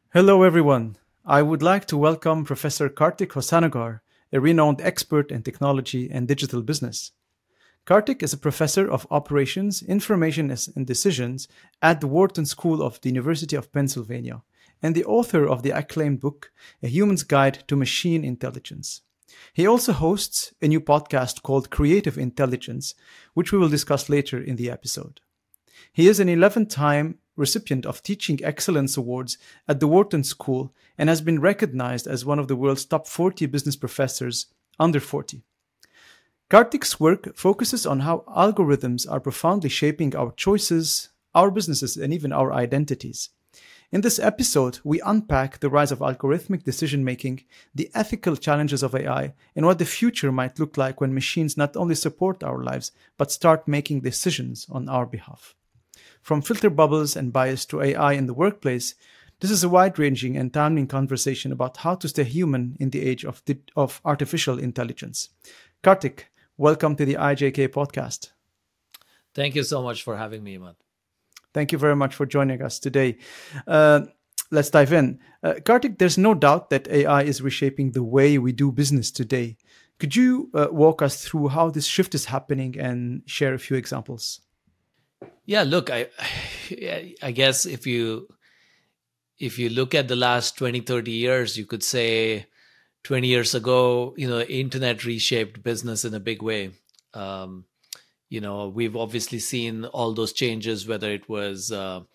Hello, everyone. I would like to welcome Professor Kartik Hosanagar, a renowned expert in technology and digital business. Kartik is a professor of operations, information and decisions at the Wharton School of the University of Pennsylvania and the author of the acclaimed book, A Human's Guide to Machine Intelligence. He also hosts a new podcast called Creative Intelligence, which we will discuss later in the episode. He is an 11th time recipient of Teaching Excellence Awards at the Wharton School and has been recognized as one of the world's top 40 business professors under 40. Kartik's work focuses on how algorithms are profoundly shaping our choices, our businesses, and even our identities. In this episode, we unpack the rise of algorithmic decision making, the ethical challenges of AI, and what the future might look like when machines not only support our lives, but start making decisions on our behalf. From filter bubbles and bias to AI in the workplace, this is a wide ranging and timely conversation about how to stay human in the age of artificial intelligence. Kartik, welcome to the IJK podcast. Thank you so much for having me, Imad. Thank you very much for joining us today. Let's dive in. Kartik, there's no doubt that AI is reshaping the way we do business today. Could you walk us through how this shift is happening and share a few examples? Yeah, look, I guess if you look at the last 20, 30 years, you could say 20 years ago, internet reshaped business in a big way. We've obviously seen all those changes, whether it was,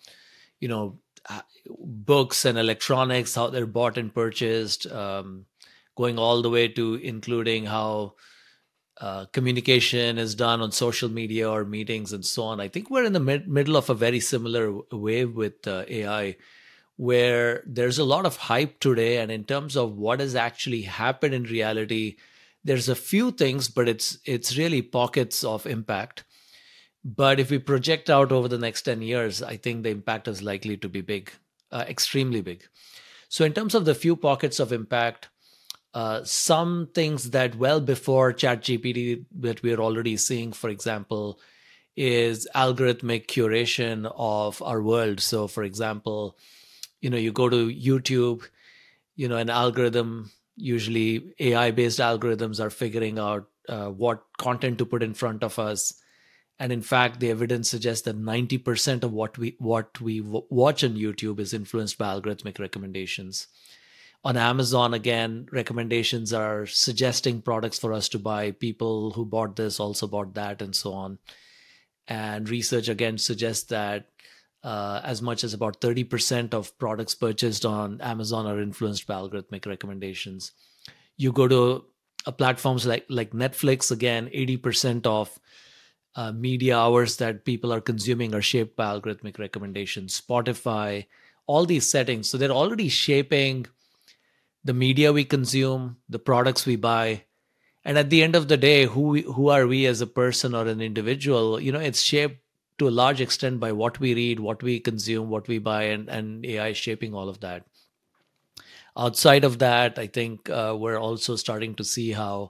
books and electronics, how they're bought and purchased, going all the way to including how communication is done on social media or meetings and so on. I think we're in the middle of a very similar wave with AI, where there's a lot of hype today. And in terms of what has actually happened in reality, there's a few things, but it's really pockets of impact. But if we project out over the next 10 years, I think the impact is likely to be big, extremely big. So in terms of the few pockets of impact, some things that well before ChatGPT that we're already seeing, for example, is algorithmic curation of our world. So, for example, you go to YouTube, an algorithm, usually AI-based algorithms are figuring out what content to put in front of us. And in fact, the evidence suggests that 90% of what we watch on YouTube is influenced by algorithmic recommendations. On Amazon, again, recommendations are suggesting products for us to buy. People who bought this also bought that, and so on. And research, again, suggests that as much as about 30% of products purchased on Amazon are influenced by algorithmic recommendations. You go to platforms like Netflix, again, 80% of media hours that people are consuming are shaped by algorithmic recommendations. Spotify, all these settings. So they're already shaping the media we consume, the products we buy. And at the end of the day, who are we as a person or an individual? It's shaped to a large extent by what we read, what we consume, what we buy, and AI is shaping all of that. Outside of that, I think we're also starting to see how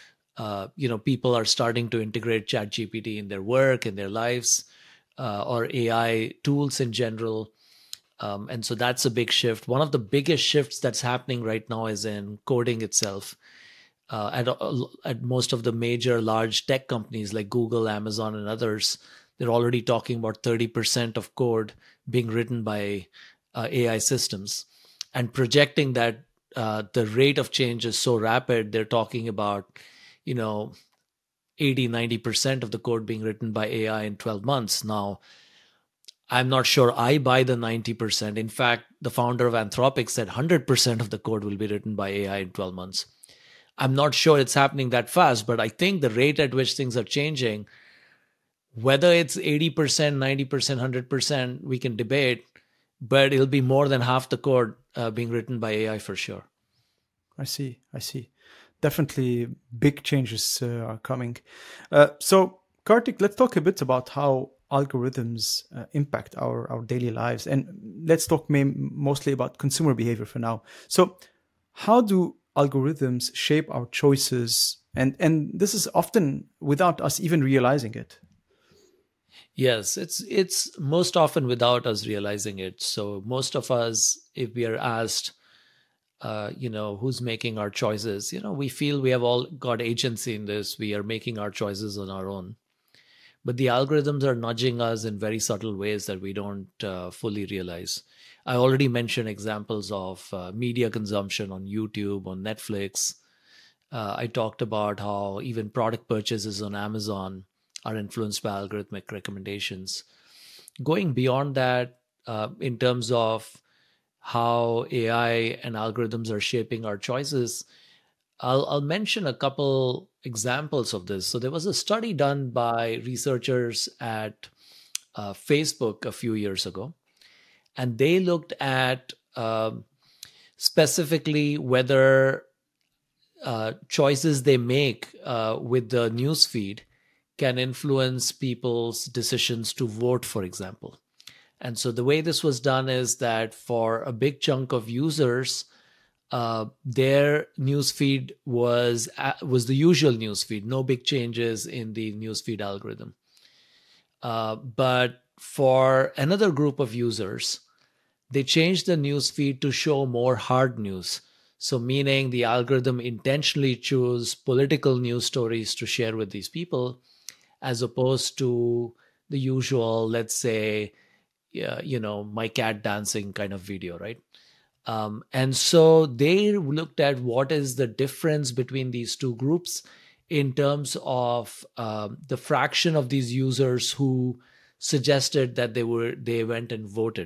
people are starting to integrate ChatGPT in their work, in their lives, or AI tools in general. And so that's a big shift. One of the biggest shifts that's happening right now is in coding itself. At most of the major large tech companies like Google, Amazon, and others, they're already talking about 30% of code being written by AI systems. And projecting that the rate of change is so rapid, they're talking about, 80, 90% of the code being written by AI in 12 months. Now, I'm not sure I buy the 90%. In fact, the founder of Anthropic said 100% of the code will be written by AI in 12 months. I'm not sure it's happening that fast, but I think the rate at which things are changing, whether it's 80%, 90%, 100%, we can debate, but it'll be more than half the code being written by AI for sure. I see. Definitely big changes are coming. So, Kartik, let's talk a bit about how algorithms impact our daily lives. And let's talk mostly about consumer behavior for now. So how do algorithms shape our choices? And this is often without us even realizing it. Yes, it's most often without us realizing it. So most of us, if we are asked, who's making our choices, we feel we have all got agency in this. We are making our choices on our own. But the algorithms are nudging us in very subtle ways that we don't fully realize. I already mentioned examples of media consumption on YouTube, on Netflix. I talked about how even product purchases on Amazon are influenced by algorithmic recommendations. Going beyond that, in terms of how AI and algorithms are shaping our choices, I'll mention a couple examples of this. So there was a study done by researchers at Facebook a few years ago, and they looked at specifically whether choices they make with the news feed can influence people's decisions to vote, for example. And so the way this was done is that for a big chunk of users, their newsfeed was the usual newsfeed, no big changes in the newsfeed algorithm. But for another group of users, they changed the newsfeed to show more hard news. So, meaning the algorithm intentionally chose political news stories to share with these people, as opposed to the usual, let's say, my cat dancing kind of video, right? And so they looked at what is the difference between these two groups in terms of the fraction of these users who suggested that they went and voted.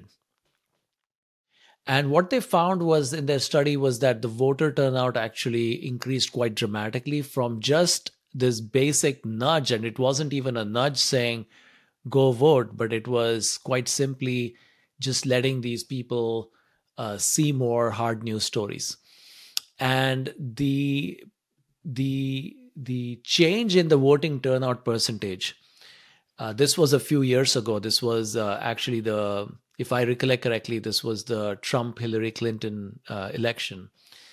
And what they found was in their study was that the voter turnout actually increased quite dramatically from just this basic nudge. And it wasn't even a nudge saying, go vote, but it was quite simply just letting these people see more hard news stories. And the change in the voting turnout percentage, this was a few years ago. This was actually if I recollect correctly, this was the Trump-Hillary Clinton election.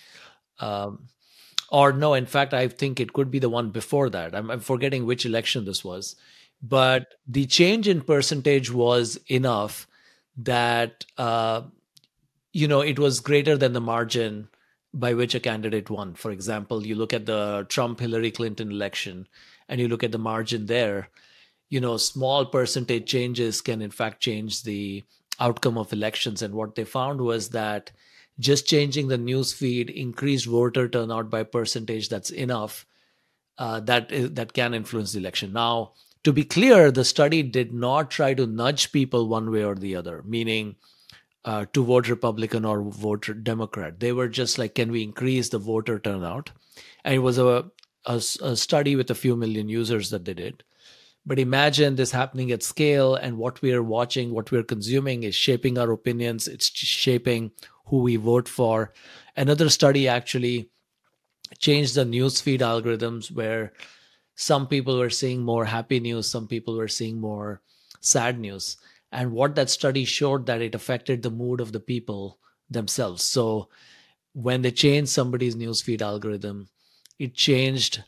Or no, in fact, I think it could be the one before that. I'm forgetting which election this was. But the change in percentage was enough that, it was greater than the margin by which a candidate won. For example, you look at the Trump-Hillary Clinton election and you look at the margin there, small percentage changes can in fact change the outcome of elections. And what they found was that just changing the news feed increased voter turnout by percentage that's enough that can influence the election. Now, to be clear, the study did not try to nudge people one way or the other, meaning to vote Republican or vote Democrat. They were just like, can we increase the voter turnout? And it was a study with a few million users that they did. But imagine this happening at scale, and what we are watching, what we're consuming is shaping our opinions. It's shaping who we vote for. Another study actually changed the newsfeed algorithms where some people were seeing more happy news, some people were seeing more sad news. And what that study showed that it affected the mood of the people themselves. So when they changed somebody's newsfeed algorithm, it changed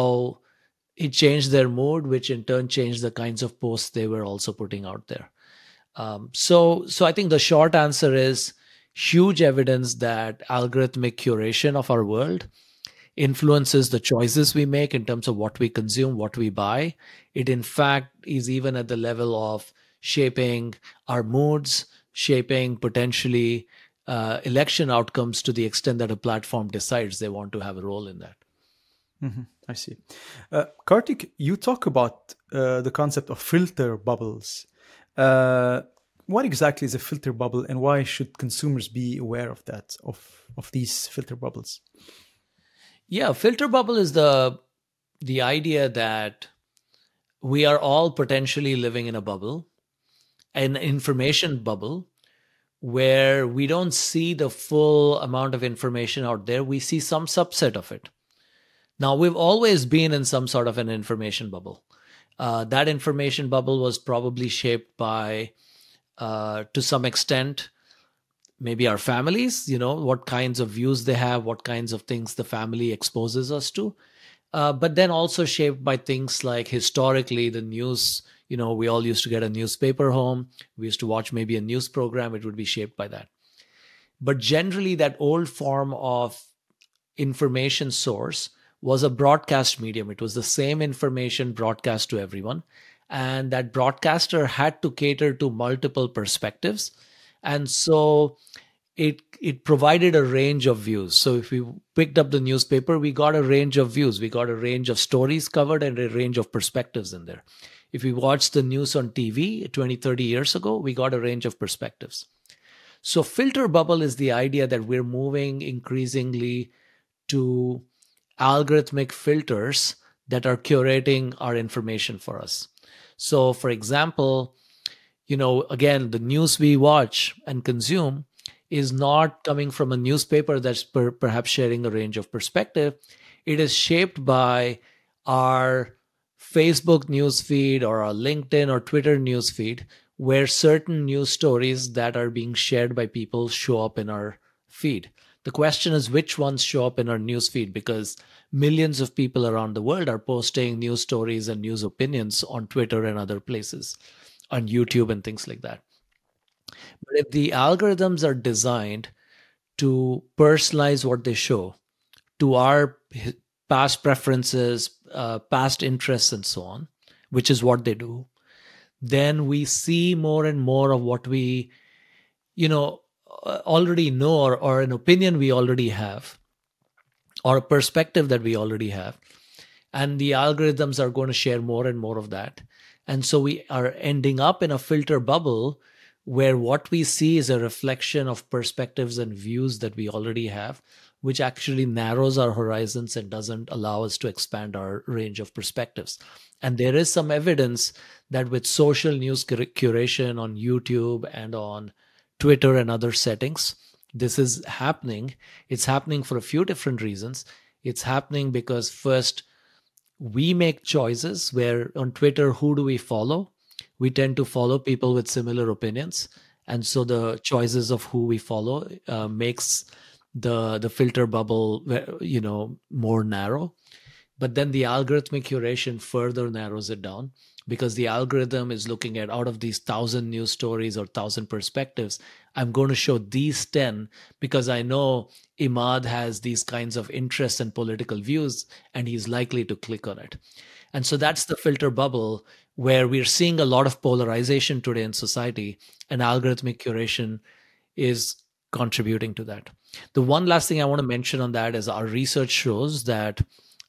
their mood, which in turn changed the kinds of posts they were also putting out there. So I think the short answer is huge evidence that algorithmic curation of our world influences the choices we make in terms of what we consume, what we buy. It, in fact, is even at the level of shaping our moods, shaping potentially election outcomes to the extent that a platform decides they want to have a role in that. Mm-hmm. I see. Kartik, you talk about the concept of filter bubbles. What exactly is a filter bubble, and why should consumers be aware of that, of these filter bubbles? Yeah, filter bubble is the idea that we are all potentially living in a bubble, an information bubble, where we don't see the full amount of information out there. We see some subset of it. Now, we've always been in some sort of an information bubble. That information bubble was probably shaped by, to some extent, maybe our families, what kinds of views they have, what kinds of things the family exposes us to. but then also shaped by things like historically the news. We all used to get a newspaper home. We used to watch maybe a news program. It would be shaped by that. But generally, that old form of information source was a broadcast medium. It was the same information broadcast to everyone. And that broadcaster had to cater to multiple perspectives. And so it provided a range of views. So if we picked up the newspaper, we got a range of views. We got a range of stories covered and a range of perspectives in there. If we watched the news on TV 20, 30 years ago, we got a range of perspectives. So filter bubble is the idea that we're moving increasingly to algorithmic filters that are curating our information for us. So for example, again, the news we watch and consume is not coming from a newspaper that's perhaps sharing a range of perspective. It is shaped by our Facebook news feed or our LinkedIn or Twitter news feed, where certain news stories that are being shared by people show up in our feed. The question is which ones show up in our news feed, because millions of people around the world are posting news stories and news opinions on Twitter and other places, on YouTube and things like that. But if the algorithms are designed to personalize what they show to our past preferences, past interests, and so on, which is what they do, then we see more and more of what we, already know, or an opinion we already have, or a perspective that we already have. And the algorithms are going to share more and more of that. And so we are ending up in a filter bubble where what we see is a reflection of perspectives and views that we already have, which actually narrows our horizons and doesn't allow us to expand our range of perspectives. And there is some evidence that with social news curation on YouTube and on Twitter and other settings, this is happening. It's happening for a few different reasons. It's happening because first, we make choices where on Twitter, who do we follow? We tend to follow people with similar opinions. And so the choices of who we follow makes the filter bubble, more narrow. But then the algorithmic curation further narrows it down, because the algorithm is looking at, out of these 1,000 news stories or 1,000 perspectives, I'm going to show these 10 because I know Imad has these kinds of interests and political views, and he's likely to click on it. And so that's the filter bubble, where we're seeing a lot of polarization today in society, and algorithmic curation is contributing to that. The one last thing I want to mention on that is our research shows that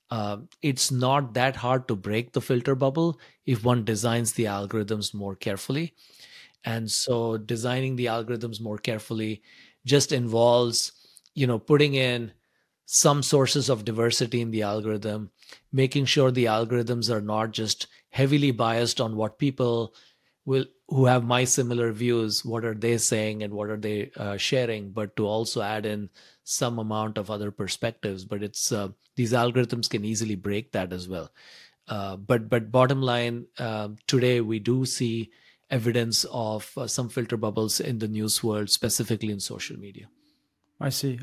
it's not that hard to break the filter bubble if one designs the algorithms more carefully. And so designing the algorithms more carefully just involves, putting in some sources of diversity in the algorithm, making sure the algorithms are not just heavily biased on what people who have my similar views, what are they saying and what are they sharing, but to also add in some amount of other perspectives. But it's these algorithms can easily break that as well. But bottom line, today we do see evidence of some filter bubbles in the news world, specifically in social media. I see.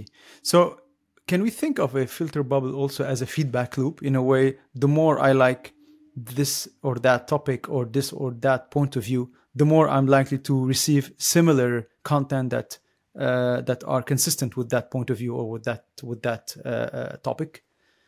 So can we think of a filter bubble also as a feedback loop? In a way, the more I like this or that topic or this or that point of view, the more I'm likely to receive similar content that are consistent with that point of view or with that topic.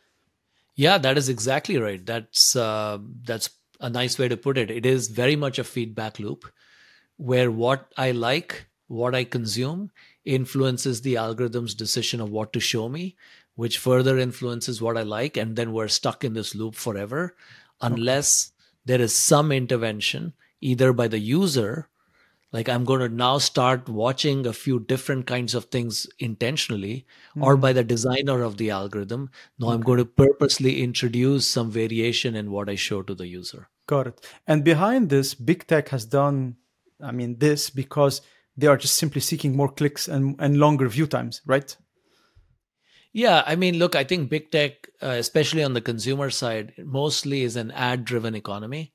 Yeah, that is exactly right. That's a nice way to put it. It is very much a feedback loop where what I like, what I consume, influences the algorithm's decision of what to show me, which further influences what I like. And then we're stuck in this loop forever unless there is some intervention, either by the user, like I'm going to now start watching a few different kinds of things intentionally, or by the designer of the algorithm. Now I'm going to purposely introduce some variation in what I show to the user. Got it. And behind this, big tech has done, this because they are just simply seeking more clicks and longer view times, right? Yeah, look, I think big tech, especially on the consumer side, mostly is an ad-driven economy.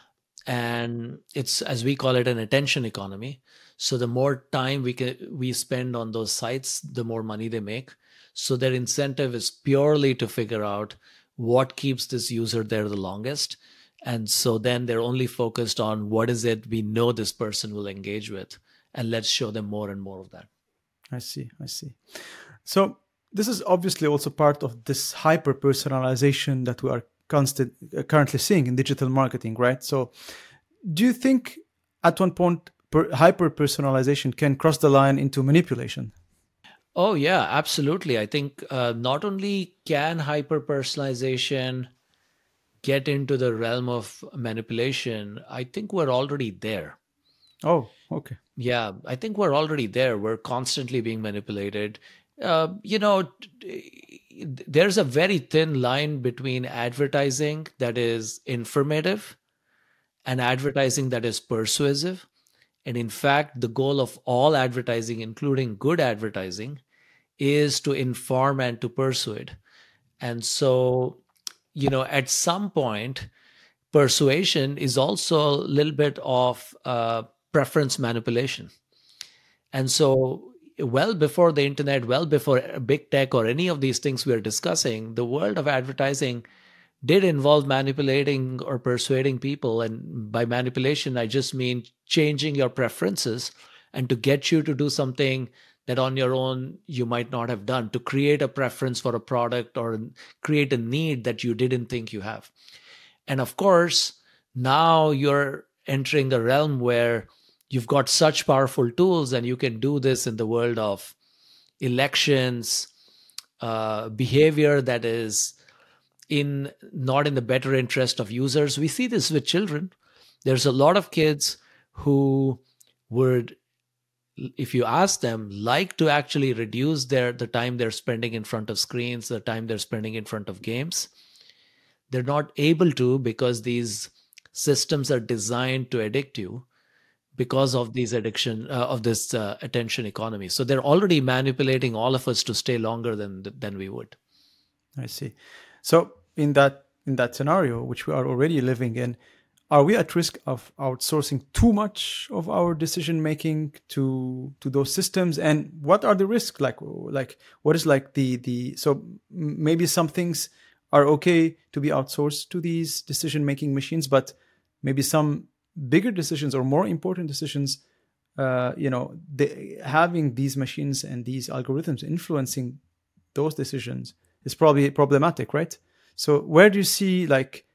And it's, as we call it, an attention economy. So the more time we spend on those sites, the more money they make. So their incentive is purely to figure out what keeps this user there the longest. And so then they're only focused on what is it we know this person will engage with, and let's show them more and more of that. I see. I see. So this is obviously also part of this hyper personalization that we are currently seeing in digital marketing, right? So do you think at one point hyper personalization can cross the line into manipulation? Oh, yeah, absolutely. I think not only can hyper personalization get into the realm of manipulation, I think we're already there. Oh, okay. Yeah, I think we're already there. We're constantly being manipulated. You know, there's a very thin line between advertising that is informative and advertising that is persuasive. And in fact, the goal of all advertising, including good advertising, is to inform and to persuade. And so, at some point, persuasion is also a little bit of preference manipulation. And so, well before the internet, well before big tech or any of these things we're discussing, the world of advertising did involve manipulating or persuading people. And by manipulation, I just mean changing your preferences and to get you to do something that on your own you might not have done, to create a preference for a product or create a need that you didn't think you have. And of course, now you're entering the realm where you've got such powerful tools and you can do this in the world of elections, behavior that is not in the better interest of users. We see this with children. There's a lot of kids who would, if you ask them, like to actually reduce the time they're spending in front of screens, the time they're spending in front of games. They're not able to, because these systems are designed to addict you because of these attention economy. So they're already manipulating all of us to stay longer than we would. I see. So in that scenario, which we are already living in, are we at risk of outsourcing too much of our decision making to those systems? And what are the risks? Like what is like the so maybe some things are okay to be outsourced to these decision making machines, but maybe some bigger decisions or more important decisions, having these machines and these algorithms influencing those decisions is probably problematic, right? So where do you see like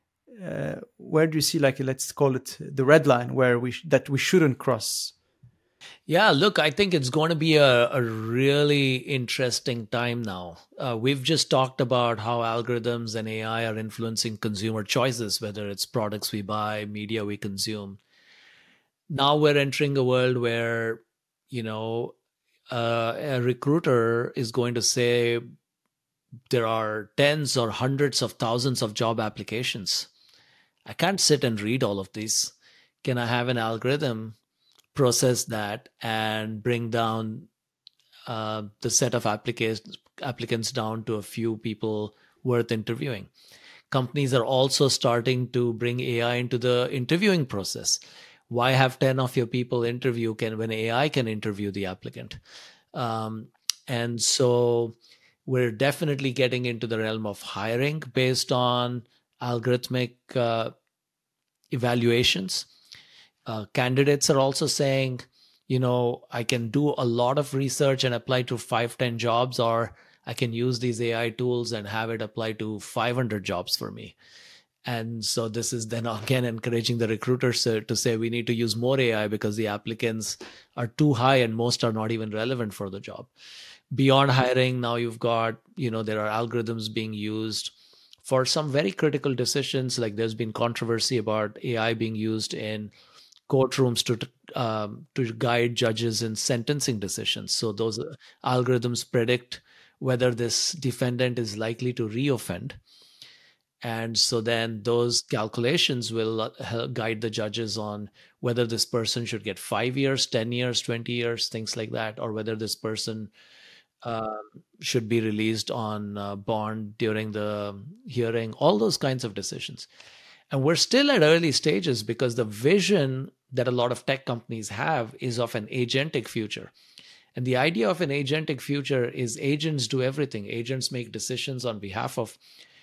let's call it the red line where we shouldn't cross? Yeah, look, I think it's going to be a really interesting time now. We've just talked about how algorithms and AI are influencing consumer choices, whether it's products we buy, media we consume. Now we're entering a world where, a recruiter is going to say there are tens or hundreds of thousands of job applications. I can't sit and read all of these. Can I have an algorithm process that and bring down the set of applicants down to a few people worth interviewing? Companies are also starting to bring AI into the interviewing process. Why have 10 of your people interview when AI can interview the applicant? And so we're definitely getting into the realm of hiring based on algorithmic evaluations. Candidates are also saying, I can do a lot of research and apply to 5-10 jobs, or I can use these AI tools and have it apply to 500 jobs for me. And so this is then again encouraging the recruiters to say we need to use more AI because the applicants are too high and most are not even relevant for the job. Beyond hiring, now you've got, there are algorithms being used for some very critical decisions. Like there's been controversy about AI being used in courtrooms to guide judges in sentencing decisions. So those algorithms predict whether this defendant is likely to reoffend. And so then those calculations will help guide the judges on whether this person should get 5 years, 10 years, 20 years, things like that, or whether this person should be released on bond during the hearing, all those kinds of decisions. And we're still at early stages because the vision that a lot of tech companies have is of an agentic future. And the idea of an agentic future is agents do everything. Agents make decisions on behalf of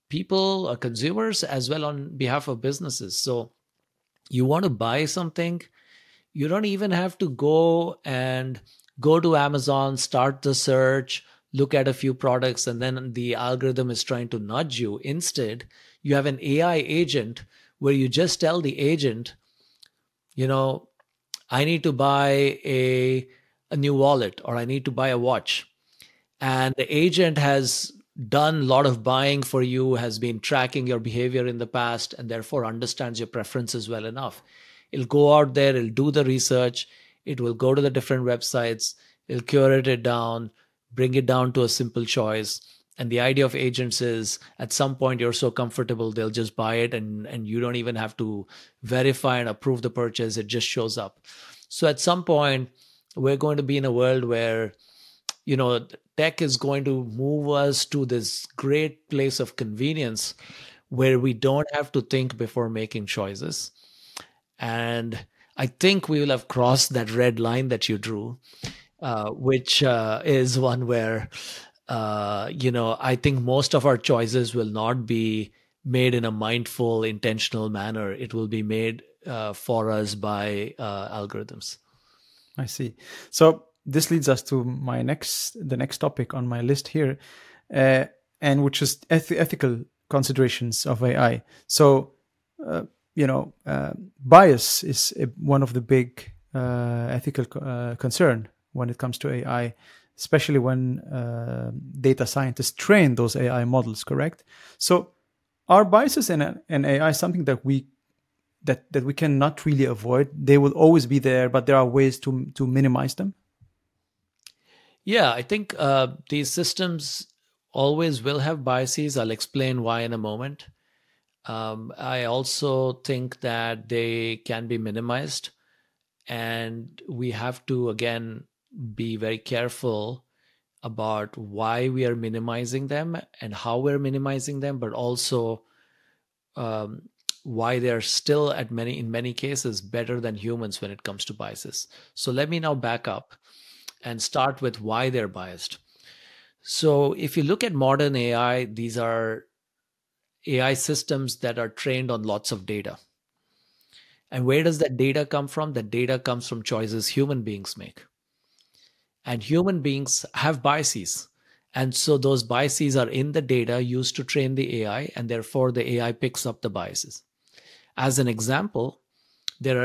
people or consumers as well on behalf of businesses. So you want to buy something, you don't even have to go to Amazon, start the search, look at a few products, and then the algorithm is trying to nudge you. Instead, you have an AI agent where you just tell the agent, you know, I need to buy a new wallet, or I need to buy a watch. And the agent has done a lot of buying for you, has been tracking your behavior in the past, and therefore understands your preferences well enough. It'll go out there, it'll do the research, it will go to the different websites, it'll curate it down, bring it down to a simple choice. And the idea of agents is at some point you're so comfortable, they'll just buy it, and you don't even have to verify and approve the purchase. It just shows up. So at some point, we're going to be in a world where, tech is going to move us to this great place of convenience where we don't have to think before making choices. And I think we will have crossed that red line that you drew, which is one where, I think most of our choices will not be made in a mindful, intentional manner. It will be made for us by algorithms. I see. So this leads us to the next topic on my list here, and which is ethical considerations of AI. So, bias is one of the big ethical concern when it comes to AI, especially when data scientists train those AI models. Correct. So, are biases in AI something that we cannot really avoid? They will always be there, but there are ways to minimize them. Yeah, I think these systems always will have biases. I'll explain why in a moment. I also think that they can be minimized, and we have to, again, be very careful about why we are minimizing them and how we're minimizing them, but also why they're still in many cases better than humans when it comes to biases. So let me now back up and start with why they're biased. So if you look at modern AI, these are AI systems that are trained on lots of data. And where does that data come from? That data comes from choices human beings make. And human beings have biases. And so those biases are in the data used to train the AI, and therefore the AI picks up the biases. As an example, there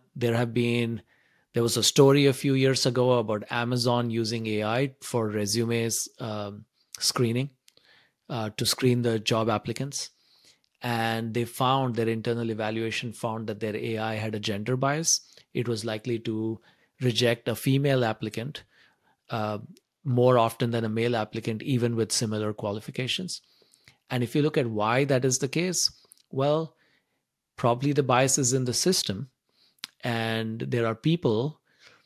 was a story a few years ago about Amazon using AI for resumes screening to screen the job applicants. And their internal evaluation found that their AI had a gender bias. It was likely to reject a female applicant more often than a male applicant, even with similar qualifications. And if you look at why that is the case, well, probably the bias is in the system. And there are people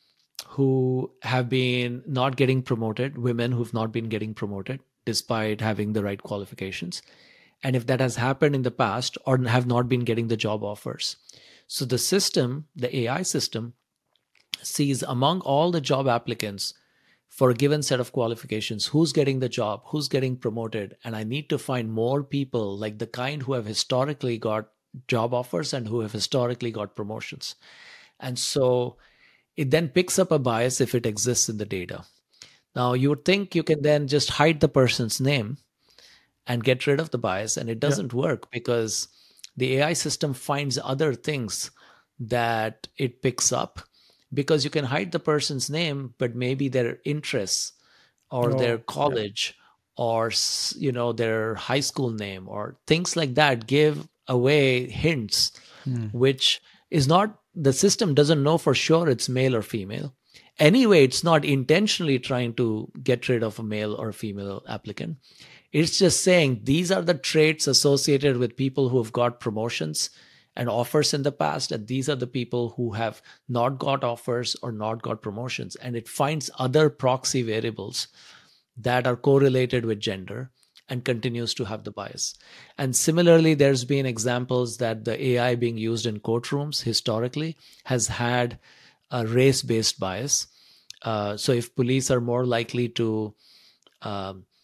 who have been not getting promoted, women who've not been getting promoted despite having the right qualifications. And if that has happened in the past, or have not been getting the job offers. So the system, the AI system, sees among all the job applicants for a given set of qualifications, who's getting the job, who's getting promoted. And I need to find more people like the kind who have historically got job offers and who have historically got promotions. And so it then picks up a bias if it exists in the data. Now, you would think you can then just hide the person's name and get rid of the bias, and it doesn't work, because the AI system finds other things that it picks up, because you can hide the person's name, but maybe their interests or their college or their high school name or things like that give away hints, which is not, the system doesn't know for sure it's male or female. Anyway, it's not intentionally trying to get rid of a male or female applicant. It's just saying these are the traits associated with people who have got promotions and offers in the past, and these are the people who have not got offers or not got promotions. And it finds other proxy variables that are correlated with gender and continues to have the bias. And similarly, there's been examples that the AI being used in courtrooms historically has had a race-based bias. So if police are more likely to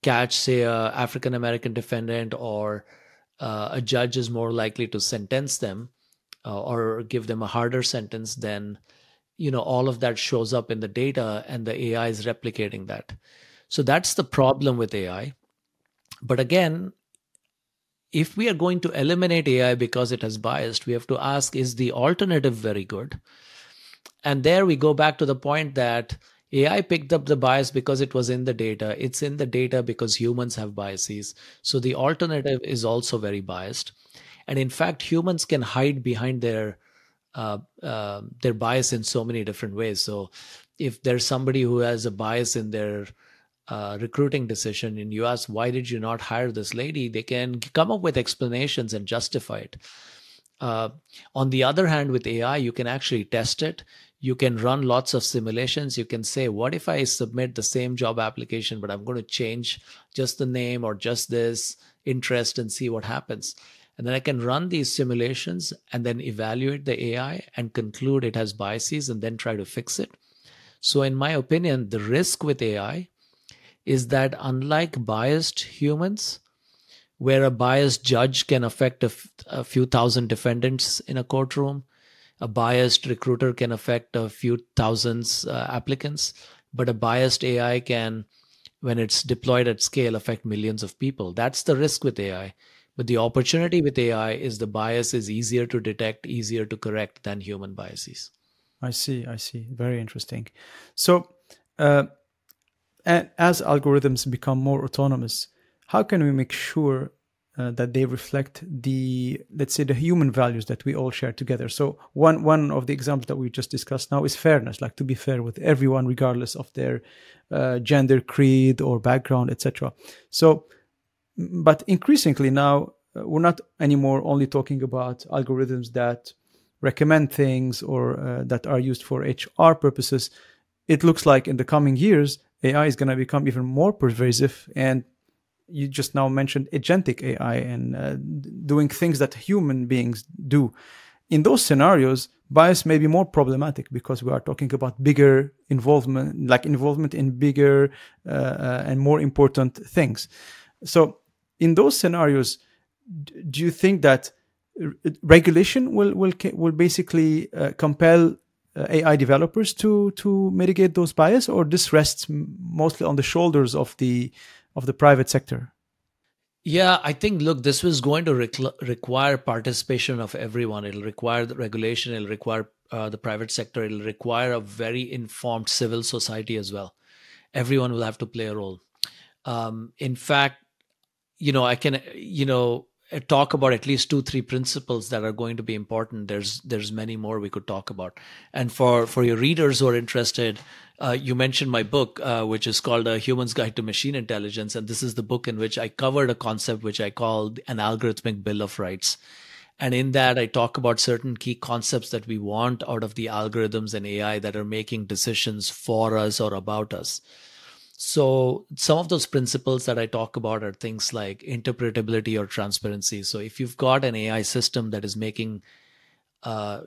catch, say, a African American defendant, or a judge is more likely to sentence them or give them a harder sentence, then all of that shows up in the data, and the AI is replicating that. So that's the problem with AI. But again, if we are going to eliminate AI because it has biased, we have to ask, is the alternative very good? And there we go back to the point that AI picked up the bias because it was in the data. It's in the data because humans have biases. So the alternative is also very biased. And in fact, humans can hide behind their bias in so many different ways. So if there's somebody who has a bias in their recruiting decision, and you ask, why did you not hire this lady? They can come up with explanations and justify it. On the other hand, with AI, you can actually test it. You can run lots of simulations. You can say, what if I submit the same job application, but I'm going to change just the name or just this interest and see what happens. And then I can run these simulations and then evaluate the AI and conclude it has biases and then try to fix it. So in my opinion, the risk with AI is that unlike biased humans, where a biased judge can affect a few thousand defendants in a courtroom, a biased recruiter can affect a few thousands applicants, but a biased AI can, when it's deployed at scale, affect millions of people. That's the risk with AI. But the opportunity with AI is the bias is easier to detect, easier to correct than human biases. I see. Very interesting. So, as algorithms become more autonomous, how can we make sure that they reflect let's say, the human values that we all share together? So one of the examples that we just discussed now is fairness, like to be fair with everyone, regardless of their gender, creed, or background, etc. So, but increasingly now, we're not anymore only talking about algorithms that recommend things or that are used for HR purposes. It looks like in the coming years, AI is going to become even more pervasive, and you just now mentioned agentic AI and doing things that human beings do. In those scenarios, bias may be more problematic because we are talking about bigger involvement, like involvement in bigger and more important things. So in those scenarios, do you think that regulation will basically compel AI developers to mitigate those bias, or this rests mostly on the shoulders of the private sector? Yeah, I think, look, this was going to require participation of everyone. It'll require the regulation. It'll require the private sector. It'll require a very informed civil society as well. Everyone will have to play a role. In fact, I can, talk about at least 2-3 principles that are going to be important. There's many more we could talk about. And for your readers who are interested, you mentioned my book, which is called A Human's Guide to Machine Intelligence. And this is the book in which I covered a concept which I called an algorithmic bill of rights. And in that, I talk about certain key concepts that we want out of the algorithms and AI that are making decisions for us or about us. So some of those principles that I talk about are things like interpretability or transparency. So if you've got an AI system that is making, high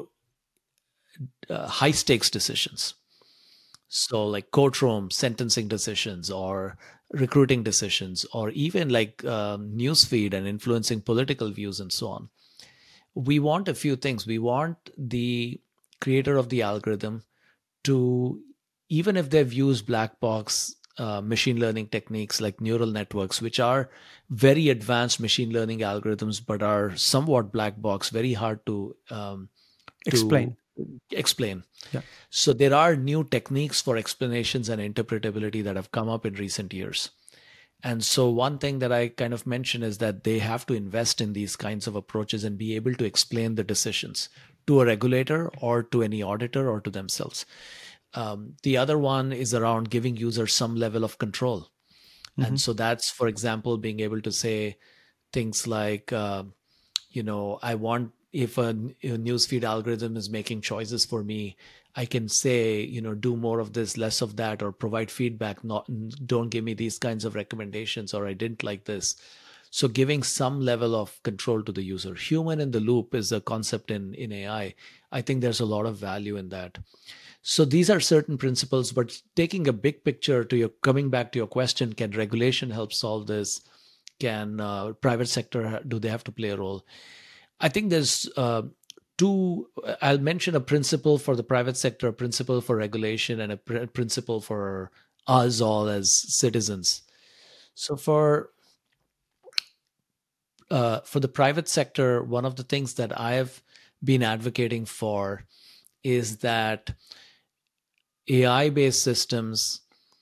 stakes decisions, so like courtroom sentencing decisions or recruiting decisions, or even like newsfeed and influencing political views and so on, we want a few things. We want the creator of the algorithm to, even if they've used black box machine learning techniques like neural networks, which are very advanced machine learning algorithms, but are somewhat black box, very hard to explain. Yeah. So there are new techniques for explanations and interpretability that have come up in recent years. And so one thing that I kind of mention is that they have to invest in these kinds of approaches and be able to explain the decisions to a regulator or to any auditor or to themselves. The other one is around giving users some level of control. Mm-hmm. And so that's, for example, being able to say things like, I want, if a newsfeed algorithm is making choices for me, I can say, do more of this, less of that, or provide feedback. Don't give me these kinds of recommendations, or I didn't like this. So giving some level of control to the user. Human in the loop is a concept in AI. I think there's a lot of value in that. So these are certain principles, but taking a big picture to your coming back to your question, can regulation help solve this? Can private sector, do they have to play a role? I think there's two. I'll mention a principle for the private sector, a principle for regulation, and a principle for us all as citizens. So for the private sector, one of the things that I have been advocating for is that AI based systems,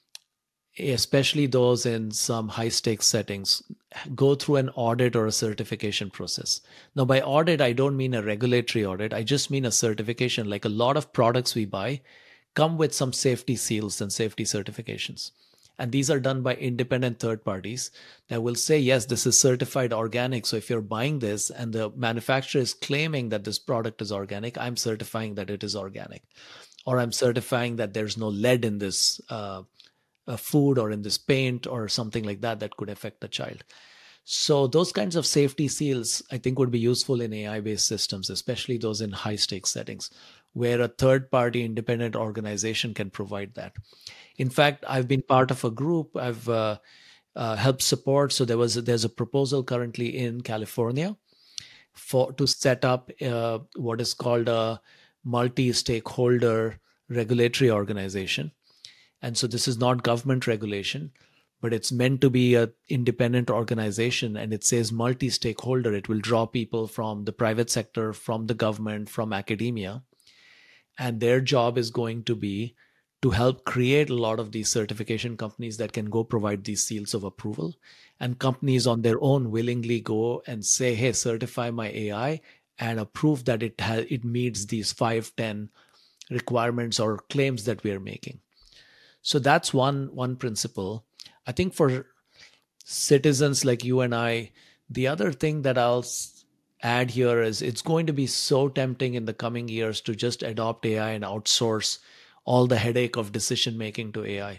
especially those in some high stakes settings, go through an audit or a certification process. Now, by audit, I don't mean a regulatory audit, I just mean a certification. Like a lot of products we buy come with some safety seals and safety certifications. And these are done by independent third parties that will say, yes, this is certified organic. So if you're buying this and the manufacturer is claiming that this product is organic, I'm certifying that it is organic. Or I'm certifying that there's no lead in this food or in this paint or something like that that could affect the child. So those kinds of safety seals, I think, would be useful in AI-based systems, especially those in high-stakes settings, where a third-party independent organization can provide that. In fact, I've been part of a group. I've helped support. So there's a proposal currently in California to set up what is called a multi-stakeholder regulatory organization. And so this is not government regulation, but it's meant to be an independent organization. And it says multi-stakeholder. It will draw people from the private sector, from the government, from academia. And their job is going to be to help create a lot of these certification companies that can go provide these seals of approval. And companies on their own willingly go and say, hey, certify my AI and approve that it meets these 5-10 requirements or claims that we are making. So that's one principle. I think for citizens like you and I, the other thing that I'll add here is it's going to be so tempting in the coming years to just adopt AI and outsource all the headache of decision making to AI.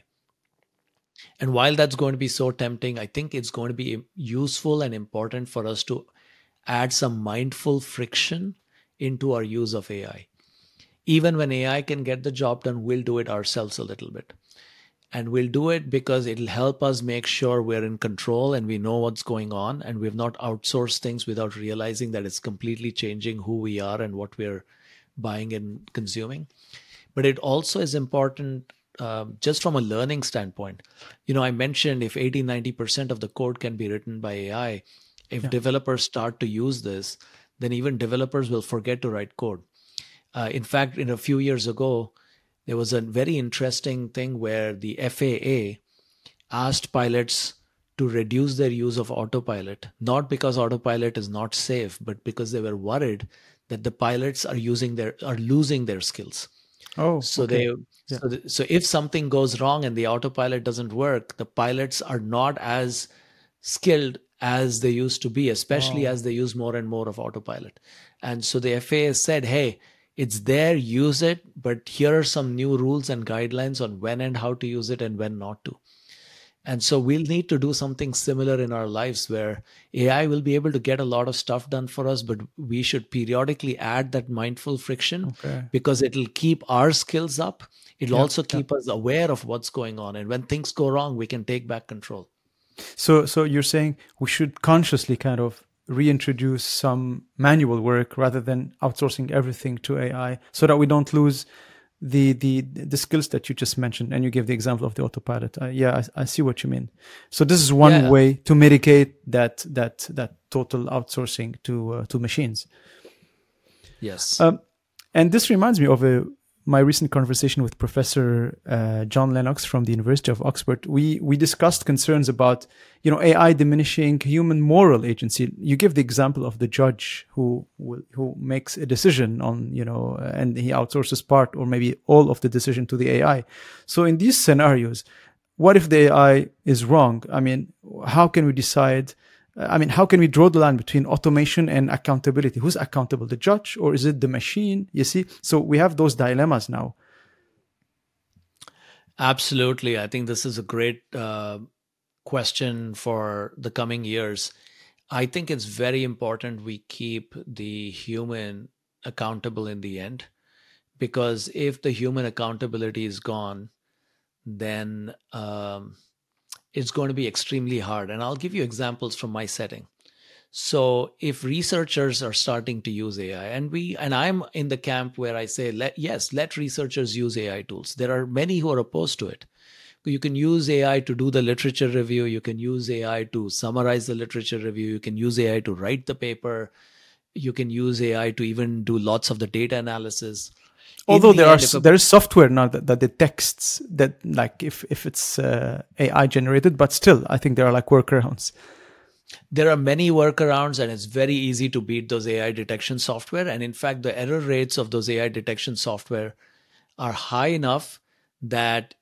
And while that's going to be so tempting, I think it's going to be useful and important for us to add some mindful friction into our use of AI. Even when AI can get the job done, we'll do it ourselves a little bit. And we'll do it because it'll help us make sure we're in control and we know what's going on, and we've not outsourced things without realizing that it's completely changing who we are and what we're buying and consuming. But it also is important just from a learning standpoint. I mentioned if 80-90% of the code can be written by AI, if developers start to use this, then even developers will forget to write code. In fact, a few years ago, there was a very interesting thing where the FAA asked pilots to reduce their use of autopilot, not because autopilot is not safe, but because they were worried that the pilots are losing their skills. Oh, so okay. So if something goes wrong and the autopilot doesn't work, the pilots are not as skilled as they used to be, especially as they use more and more of autopilot. And so the FAA said, hey, it's there, use it, but here are some new rules and guidelines on when and how to use it and when not to. And so we'll need to do something similar in our lives where AI will be able to get a lot of stuff done for us, but we should periodically add that mindful friction because it'll keep our skills up. It'll also keep us aware of what's going on. And when things go wrong, we can take back control. So you're saying we should consciously kind of reintroduce some manual work rather than outsourcing everything to AI, so that we don't lose the skills that you just mentioned, and you gave the example of the autopilot. I see what you mean. So this is one way to mitigate that total outsourcing to machines. Yes. And this reminds me of my recent conversation with Professor John Lennox from the University of Oxford. We discussed concerns about AI diminishing human moral agency. You give the example of the judge who makes a decision on and he outsources part or maybe all of the decision to the AI. So in these scenarios, what if the AI is wrong? I mean, how can we decide? How can we draw the line between automation and accountability? Who's accountable, the judge or is it the machine? You see, so we have those dilemmas now. Absolutely. I think this is a great question for the coming years. I think it's very important we keep the human accountable in the end, because if the human accountability is gone, then it's going to be extremely hard. And I'll give you examples from my setting. So if researchers are starting to use AI, and I'm in the camp where I say, let researchers use AI tools. There are many who are opposed to it. You can use AI to do the literature review. You can use AI to summarize the literature review. You can use AI to write the paper. You can use AI to even do lots of the data analysis. Although there is software now that detects that, like if it's AI generated, but still, I think there are like workarounds. There are many workarounds, and it's very easy to beat those AI detection software. And in fact, the error rates of those AI detection software are high enough that,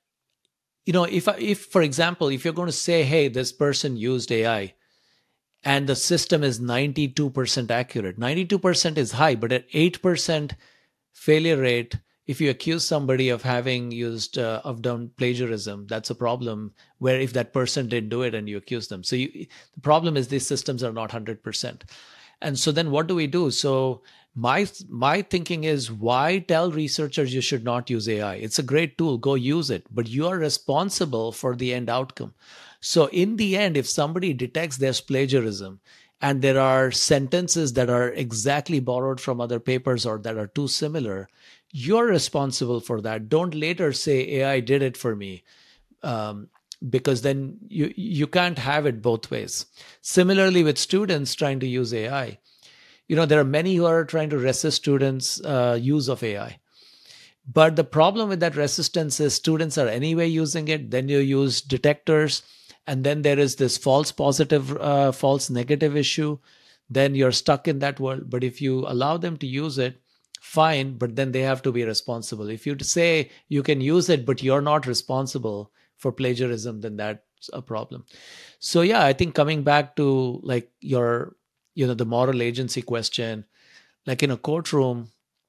if for example, if you're going to say, hey, this person used AI and the system is 92% accurate, 92% is high, but at 8% failure rate, if you accuse somebody of having done plagiarism, that's a problem. Where if that person didn't do it and you accuse them, so the problem is these systems are not 100%. And so then what do we do? So my thinking is, why tell researchers you should not use AI? It's a great tool, go use it, but you are responsible for the end outcome. So in the end, if somebody detects there's plagiarism, and there are sentences that are exactly borrowed from other papers or that are too similar, you're responsible for that. Don't later say AI did it for me, because then you can't have it both ways. Similarly, with students trying to use AI, there are many who are trying to resist students' use of AI. But the problem with that resistance is students are anyway using it. Then you use detectors. And then there is this false positive, false negative issue. Then you're stuck in that world. But if you allow them to use it, fine, but then they have to be responsible. If you say you can use it, but you're not responsible for plagiarism, then that's a problem. So yeah, I think coming back to like your, the moral agency question, like in a courtroom,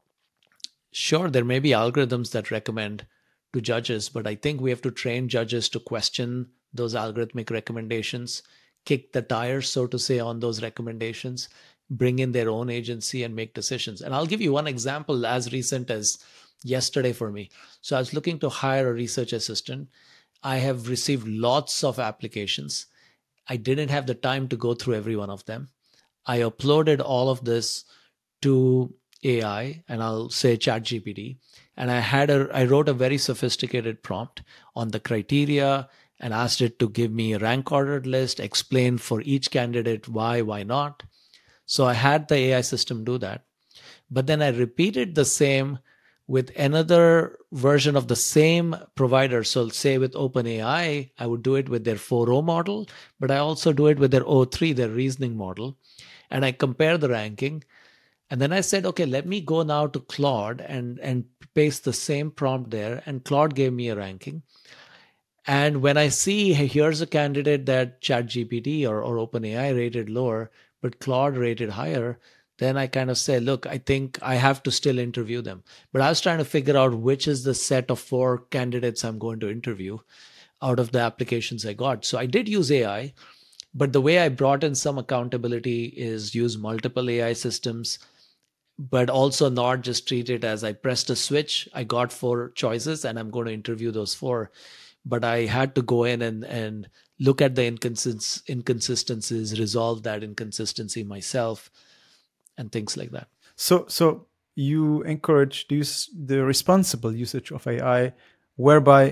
sure, there may be algorithms that recommend to judges, but I think we have to train judges to question those algorithmic recommendations, kick the tires, so to say, on those recommendations, bring in their own agency and make decisions. And I'll give you one example as recent as yesterday for me. So I was looking to hire a research assistant. I have received lots of applications. I didn't have the time to go through every one of them. I uploaded all of this to AI, and I'll say ChatGPT, and I wrote a very sophisticated prompt on the criteria and asked it to give me a rank ordered list, explain for each candidate why not. So I had the AI system do that. But then I repeated the same with another version of the same provider. So say with OpenAI, I would do it with their 4.0 model, but I also do it with their O3, their reasoning model. And I compare the ranking. And then I said, okay, let me go now to Claude and paste the same prompt there. And Claude gave me a ranking. And when I see, hey, here's a candidate that ChatGPT or OpenAI rated lower, but Claude rated higher, then I kind of say, look, I think I have to still interview them. But I was trying to figure out which is the set of 4 candidates I'm going to interview out of the applications I got. So I did use AI, but the way I brought in some accountability is use multiple AI systems, but also not just treat it as I pressed a switch, I got 4 choices and I'm going to interview those 4. But I had to go in and look at the inconsistencies, resolve that inconsistency myself, and things like that. So you encourage the responsible usage of AI, whereby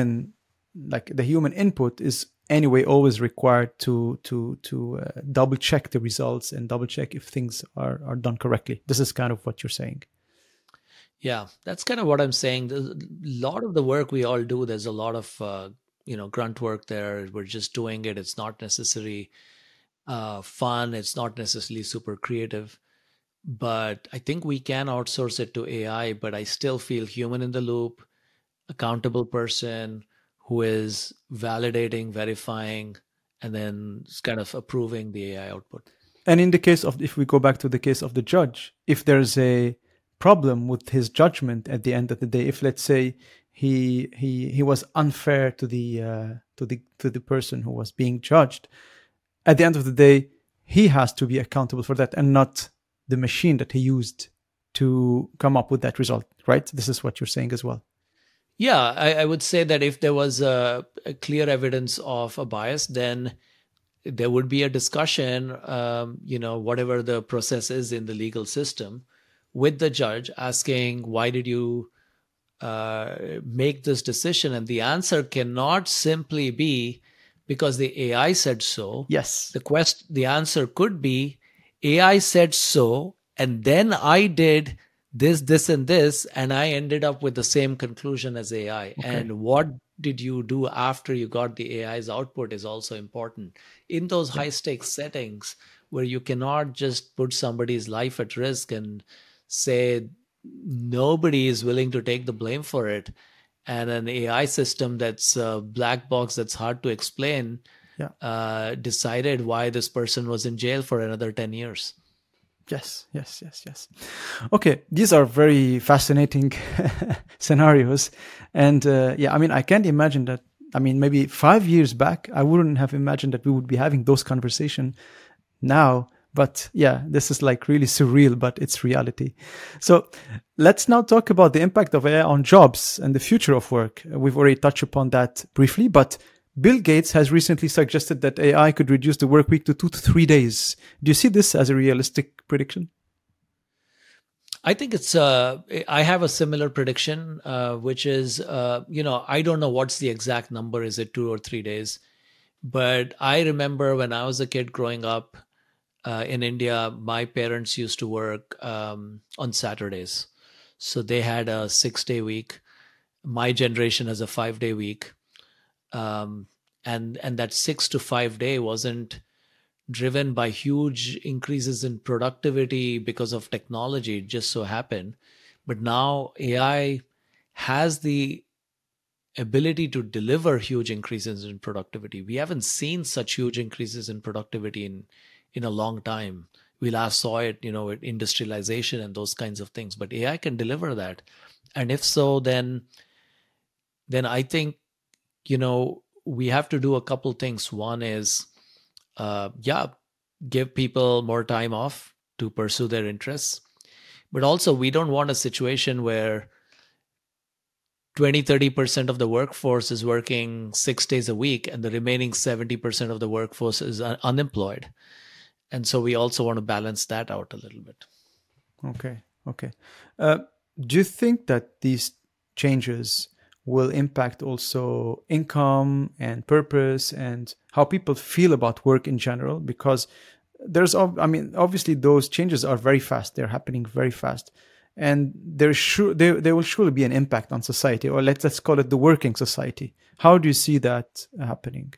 the human input is anyway always required to double check the results and double check if things are done correctly. This is kind of what you're saying. Yeah, that's kind of what I'm saying. There's a lot of the work we all do, there's a lot of grunt work there. We're just doing it. It's not necessarily fun. It's not necessarily super creative. But I think we can outsource it to AI, but I still feel human in the loop, accountable person who is validating, verifying, and then kind of approving the AI output. And in the case of, if we go back to the case of the judge, if there's a problem with his judgment at the end of the day, if let's say he was unfair to the person who was being judged, at the end of the day he has to be accountable for that, and not the machine that he used to come up with that result, right? This is what you're saying as well. Yeah, I would say that if there was a clear evidence of a bias, then there would be a discussion, whatever the process is in the legal system, with the judge asking, why did you make this decision? And the answer cannot simply be because the AI said so. Yes. The answer could be AI said so, and then I did this, and this, and I ended up with the same conclusion as AI. Okay. And what did you do after you got the AI's output is also important. In those high stakes settings where you cannot just put somebody's life at risk and say nobody is willing to take the blame for it, and an AI system that's a black box that's hard to explain decided why this person was in jail for another 10 years. Yes. Okay, these are very fascinating scenarios. And I can't imagine that. Maybe 5 years back, I wouldn't have imagined that we would be having those conversations now. But yeah, this is like really surreal, but it's reality. So let's now talk about the impact of AI on jobs and the future of work. We've already touched upon that briefly, but Bill Gates has recently suggested that AI could reduce the work week to 2 to 3 days. Do you see this as a realistic prediction? I think I have a similar prediction, which is, I don't know what's the exact number. Is it 2 or 3 days? But I remember when I was a kid growing up in India, my parents used to work on Saturdays. So they had a 6-day week. My generation has a 5-day week. And that 6 to 5 day wasn't driven by huge increases in productivity because of technology. It just so happened. But now AI has the ability to deliver huge increases in productivity. We haven't seen such huge increases in productivity in a long time. We last saw it, with industrialization and those kinds of things. But AI can deliver that. And if so, then I think, we have to do a couple things. One is, give people more time off to pursue their interests. But also, we don't want a situation where 20-30% of the workforce is working 6 days a week and the remaining 70% of the workforce is unemployed. And so we also want to balance that out a little bit. Okay. Do you think that these changes will impact also income and purpose and how people feel about work in general? Because obviously those changes are very fast. They're happening very fast. And there will surely be an impact on society, or let's call it the working society. How do you see that happening?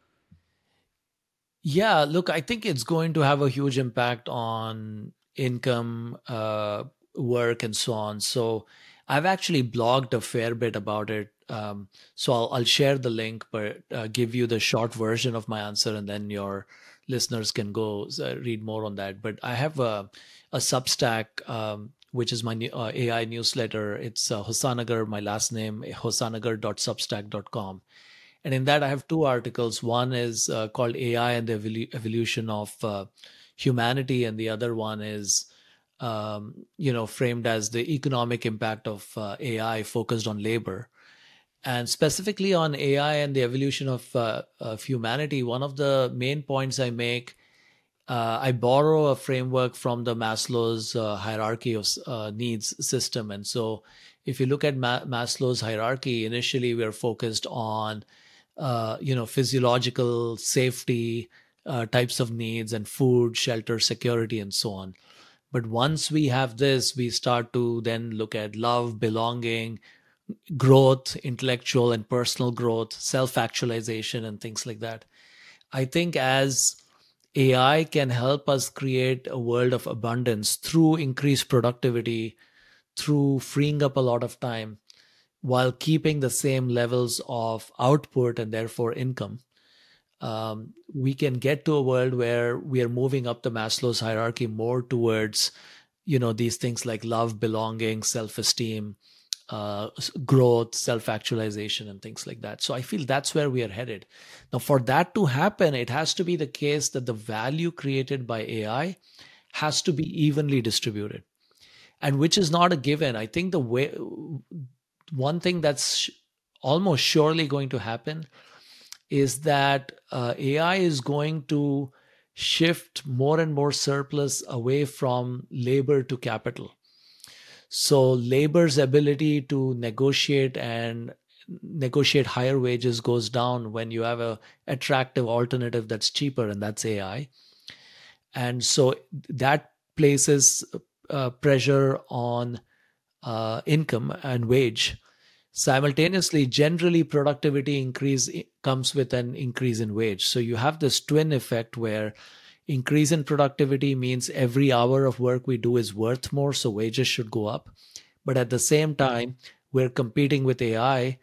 Yeah, look, I think it's going to have a huge impact on income, work, and so on. So I've actually blogged a fair bit about it. So I'll share the link, but give you the short version of my answer, and then your listeners can go read more on that. But I have a Substack, which is my AI newsletter. It's Hosanagar, my last name, hosanagar.substack.com. And in that, I have 2 articles. One is called AI and the Evolution of Humanity, and the other one is framed as the economic impact of AI focused on labor. And specifically on AI and the evolution of humanity, one of the main points I make, I borrow a framework from the Maslow's hierarchy of needs system. And so if you look at Maslow's hierarchy, initially we're focused on physiological safety types of needs and food, shelter, security, and so on. But once we have this, we start to then look at love, belonging, growth, intellectual and personal growth, self-actualization, and things like that. I think as AI can help us create a world of abundance through increased productivity, through freeing up a lot of time, while keeping the same levels of output and therefore income, we can get to a world where we are moving up the Maslow's hierarchy more towards, these things like love, belonging, self-esteem, growth, self-actualization, and things like that. So I feel that's where we are headed. Now, for that to happen, it has to be the case that the value created by AI has to be evenly distributed. and which is not a given. I think the way one thing that's almost surely going to happen is that AI is going to shift more and more surplus away from labor to capital. So labor's ability to negotiate higher wages goes down when you have a attractive alternative that's cheaper, and that's AI. And so that places pressure on income and wage. Simultaneously, generally productivity increase comes with an increase in wage. So you have this twin effect where increase in productivity means every hour of work we do is worth more, so wages should go up. But at the same time, we're competing with AI.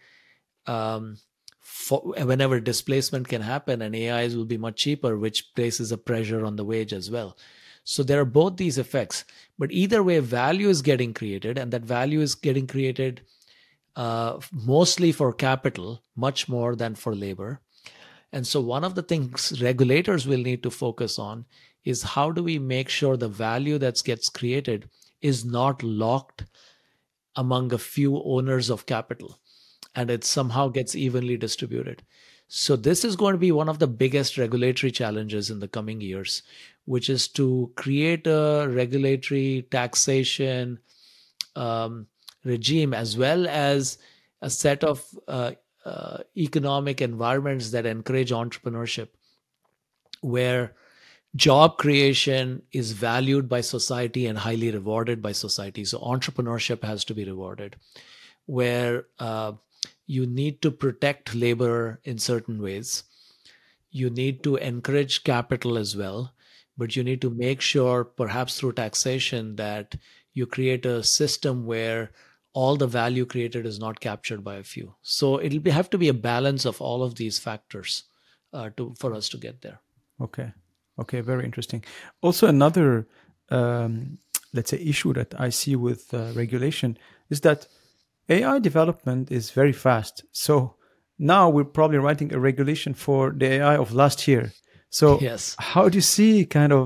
Whenever displacement can happen, and AIs will be much cheaper, which places a pressure on the wage as well. So there are both these effects. But either way, value is getting created, and that value is getting created mostly for capital, much more than for labor. And so one of the things regulators will need to focus on is how do we make sure the value that gets created is not locked among a few owners of capital, and it somehow gets evenly distributed. So this is going to be one of the biggest regulatory challenges in the coming years, which is to create a regulatory taxation regime, as well as a set of economic environments that encourage entrepreneurship, where job creation is valued by society and highly rewarded by society. So entrepreneurship has to be rewarded, where you need to protect labor in certain ways. You need to encourage capital as well, but you need to make sure, perhaps through taxation, that you create a system where all the value created is not captured by a few. So it'll have to be a balance of all of these factors for us to get there. Okay, very interesting. Also, another, let's say, issue that I see with regulation is that AI development is very fast. So now we're probably writing a regulation for the AI of last year. So yes, how do you see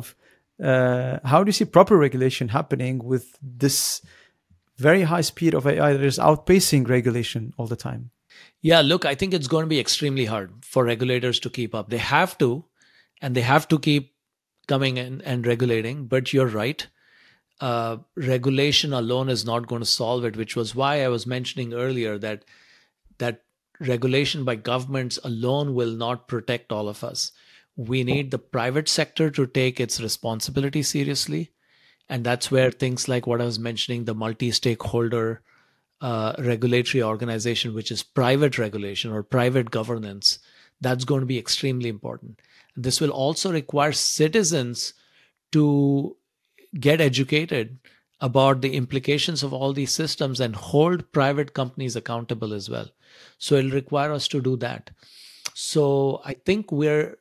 proper regulation happening with this very high speed of AI that is outpacing regulation all the time? Yeah, look, I think it's going to be extremely hard for regulators to keep up. They have to, and they have to keep coming in and regulating. But you're right. Regulation alone is not going to solve it, which was why I was mentioning earlier that regulation by governments alone will not protect all of us. We need the private sector to take its responsibility seriously. And that's where things like what I was mentioning, the multi-stakeholder regulatory organization, which is private regulation or private governance, that's going to be extremely important. This will also require citizens to get educated about the implications of all these systems and hold private companies accountable as well. So it'll require us to do that. So I think the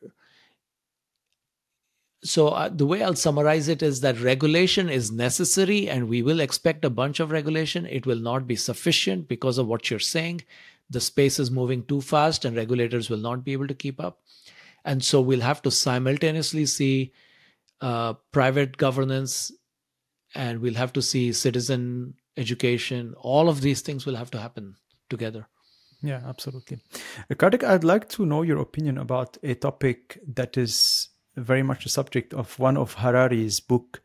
way I'll summarize it is that regulation is necessary, and we will expect a bunch of regulation. It will not be sufficient because of what you're saying. The space is moving too fast and regulators will not be able to keep up. And so we'll have to simultaneously see private governance, and we'll have to see citizen education. All of these things will have to happen together. Yeah, absolutely. Kartik, I'd like to know your opinion about a topic that is very much the subject of one of Harari's book,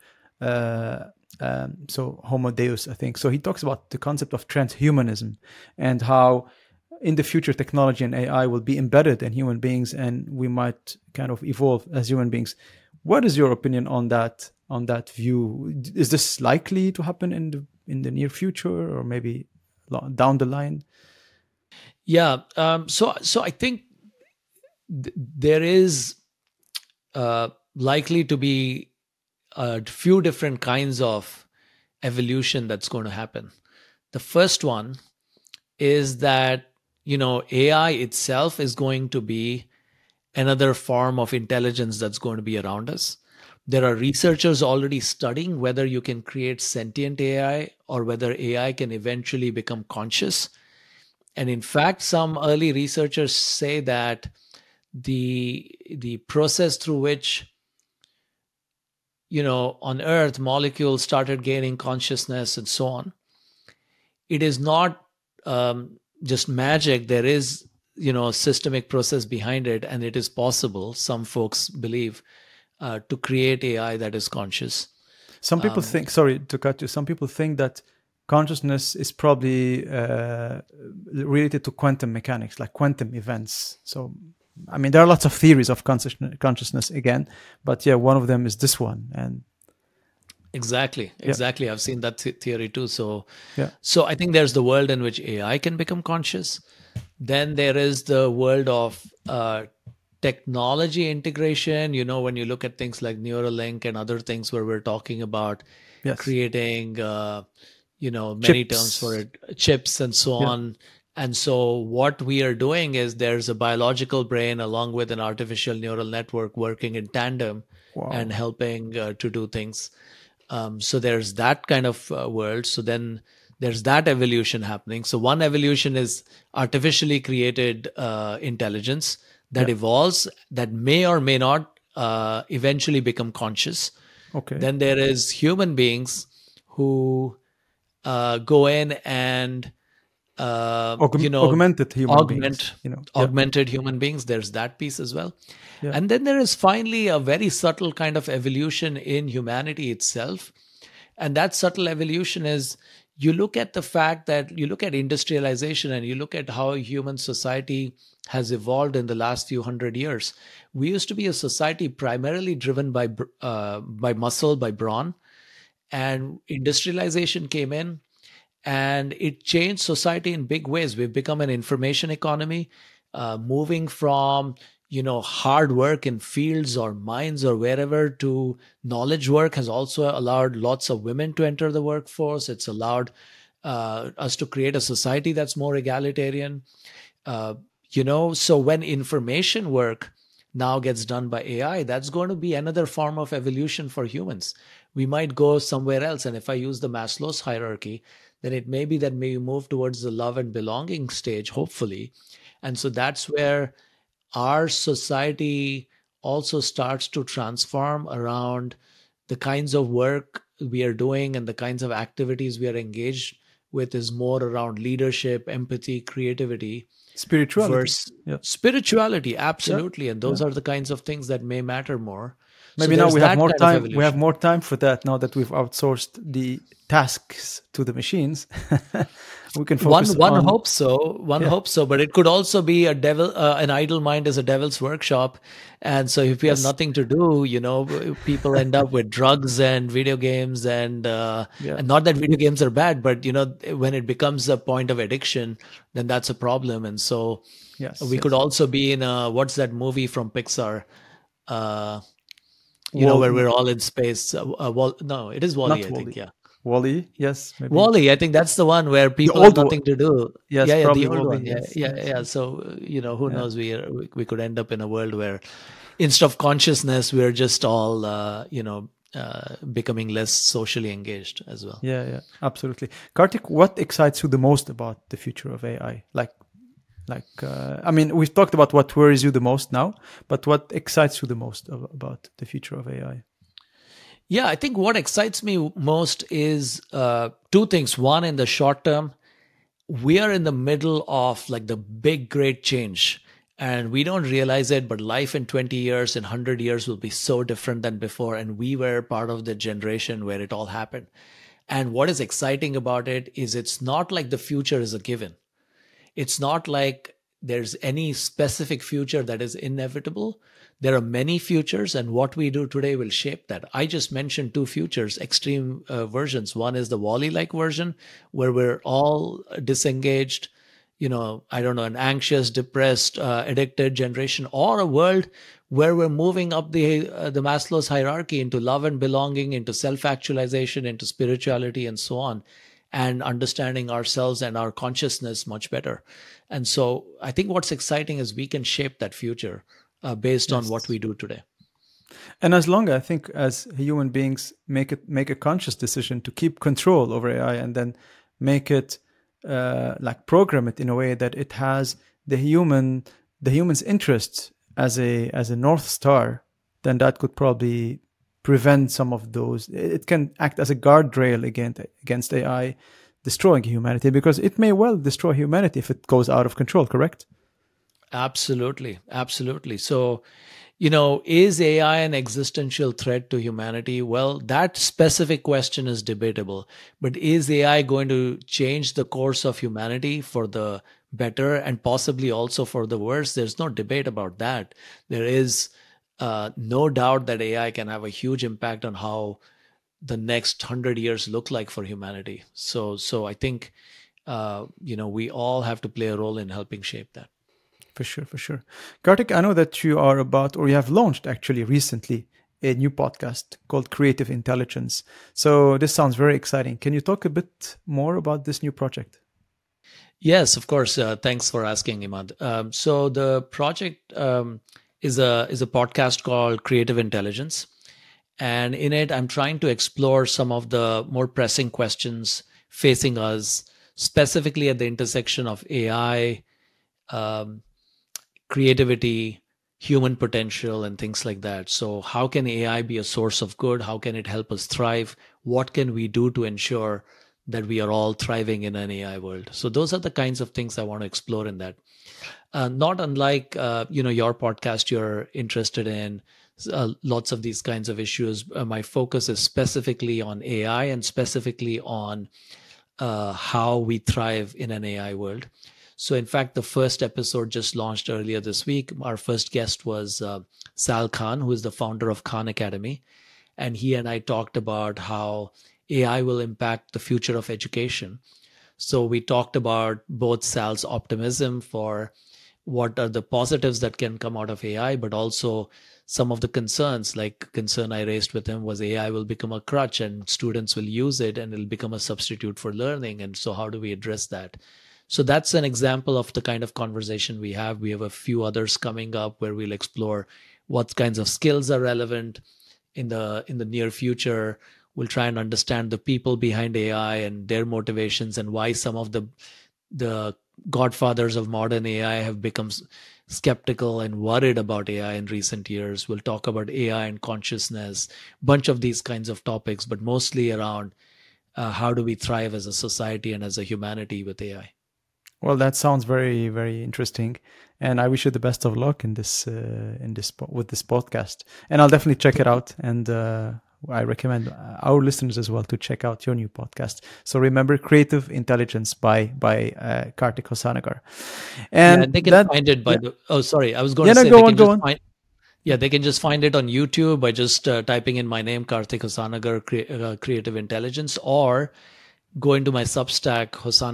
so Homo Deus, I think. So he talks about the concept of transhumanism and how in the future technology and AI will be embedded in human beings, and we might kind of evolve as human beings. What is your opinion on that view? Is this likely to happen in the near future, or maybe down the line? Yeah. So I think there is likely to be a few different kinds of evolution that's going to happen. The first one is that, AI itself is going to be another form of intelligence that's going to be around us. There are researchers already studying whether you can create sentient AI or whether AI can eventually become conscious. And in fact, some early researchers say that the process through which on Earth, molecules started gaining consciousness and so on. It is not just magic. There is, a systemic process behind it, and it is possible, some folks believe, to create AI that is conscious. Some people think, sorry to cut you, some people think that consciousness is probably related to quantum mechanics, like quantum events. So, I mean, there are lots of theories of consciousness again, but yeah, one of them is this one. And Exactly. yeah, I've seen that theory too. So, yeah, so I think there's the world in which AI can become conscious. Then there is the world of technology integration. When you look at things like Neuralink and other things where we're talking about yes, creating, many terms for chips. it, chips and so Yeah, on. And so what we are doing is there's a biological brain along with an artificial neural network working in tandem and wow. helping to do things. So there's that kind of world. So then there's that evolution happening. So one evolution is artificially created intelligence that Yeah, evolves, that may or may not eventually become conscious. okay. Then there is human beings who go in and Augmented human beings, augment yeah, augmented human beings. There's that piece as well. yeah, And then there is finally a very subtle kind of evolution in humanity itself. And that subtle evolution is, you look at the fact that you look at industrialization and you look at how human society has evolved in the last few hundred years. We used to be a society primarily driven by muscle, by brawn, and industrialization came in and it changed society in big ways. We've become an information economy, moving from hard work in fields or mines or wherever to knowledge work has also allowed lots of women to enter the workforce. It's allowed us to create a society that's more egalitarian. So when information work now gets done by AI, that's going to be another form of evolution for humans. We might go somewhere else. And if I use the Maslow's hierarchy, then it may be that we move towards the love and belonging stage, hopefully. And so that's where our society also starts to transform around the kinds of work we are doing and the kinds of activities we are engaged with is more around leadership, empathy, creativity spirituality. versus Yeah, spirituality. yeah, Absolutely. And yeah. those are the kinds of things that may matter more. So Maybe now there's we have that more kind of time. We have evolution. more time for that now that we've outsourced the tasks to the machines. We can focus One on, hopes so. One yeah, hopes so, but it could also be a devil. An idle mind is a devil's workshop, and so if we have yes, nothing to do, people end up with drugs and video games, yeah, and not that video games are bad, but when it becomes a point of addiction, then that's a problem. And so yes, we could yes. also be in a, what's that movie from Pixar? Uh, Wall, where we're all in space. No, it is Wally, not I think. Wally. Yeah. Wally, yes, maybe Wally, I think that's the one where the people have old one. nothing to do. Yes, Yeah, yeah, the probably old Wally. one. Yeah, Yes, yeah, yes, yeah. yes. So, who Yeah, knows? We could end up in a world where instead of consciousness, we're just all, becoming less socially engaged as well. yeah, yeah, absolutely. Kartik, what excites you the most about the future of AI? I mean, we've talked about what worries you the most now, but what excites you the most about the future of AI? Yeah, I think what excites me most is two things. One, in the short term, we are in the middle of like the big, great change. And we don't realize it, but life in 20 years, in 100 years will be so different than before. And we were part of the generation where it all happened. And what is exciting about it is it's not like the future is a given. It's not like there's any specific future that is inevitable. There are many futures, and what we do today will shape that. I just mentioned two futures, extreme versions. One is the Wally like version, where we're all disengaged, I don't know, an anxious, depressed, addicted generation, or a world where we're moving up the Maslow's hierarchy into love and belonging, into self actualization, into spirituality, and so on, and understanding ourselves and our consciousness much better. And so I think what's exciting is we can shape that future based on what Yes. we do today. And as long I think as human beings make a conscious decision to keep control over AI and then make it like program it in a way that it has the human's interest as a north star, then that could probably prevent some of those. It can act as a guardrail against AI destroying humanity, because it may well destroy humanity if it goes out of control, correct? Absolutely. Absolutely. So, is AI an existential threat to humanity? Well, that specific question is debatable. But is AI going to change the course of humanity for the better and possibly also for the worse? There's no debate about that. There is no doubt that AI can have a huge impact on how the next 100 years look like for humanity. So I think, we all have to play a role in helping shape that. For sure, for sure. Kartik, I know that you are about, or you have launched actually recently, a new podcast called Creative Intelligence. So this sounds very exciting. Can you talk a bit more about this new project? Yes, of course. Thanks for asking, Imad. So the project is a podcast called Creative Intelligence, and in it, I'm trying to explore some of the more pressing questions facing us, specifically at the intersection of AI, um, creativity, human potential, and things like that. So, how can AI be a source of good? How can it help us thrive? What can we do to ensure that we are all thriving in an AI world? So, those are the kinds of things I want to explore in that. Not unlike your podcast, you're interested in lots of these kinds of issues. My focus is specifically on AI and specifically on how we thrive in an AI world. So, in fact, the first episode just launched earlier this week. Our first guest was Sal Khan, who is the founder of Khan Academy. And he and I talked about how AI will impact the future of education. So, we talked about both Sal's optimism for what are the positives that can come out of AI, but also some of the concerns. Like, concern I raised with him was AI will become a crutch and students will use it and it'll become a substitute for learning. And so, how do we address that? So that's an example of the kind of conversation we have. We have a few others coming up where we'll explore what kinds of skills are relevant in the near future. We'll try and understand the people behind AI and their motivations and why some of the godfathers of modern AI have become skeptical and worried about AI in recent years. We'll talk about AI and consciousness, bunch of these kinds of topics, but mostly around how do we thrive as a society and as a humanity with AI. Well, that sounds very, very interesting, and I wish you the best of luck in this with this podcast. And I'll definitely check it out. And I recommend our listeners as well to check out your new podcast. So remember, Creative Intelligence by Kartik Hosanagar. And they can find it by the. Oh, sorry, I was going to say go on. Yeah, they can just find it on YouTube by just typing in my name, Kartik Hosanagar, Creative Intelligence, or go into my Substack,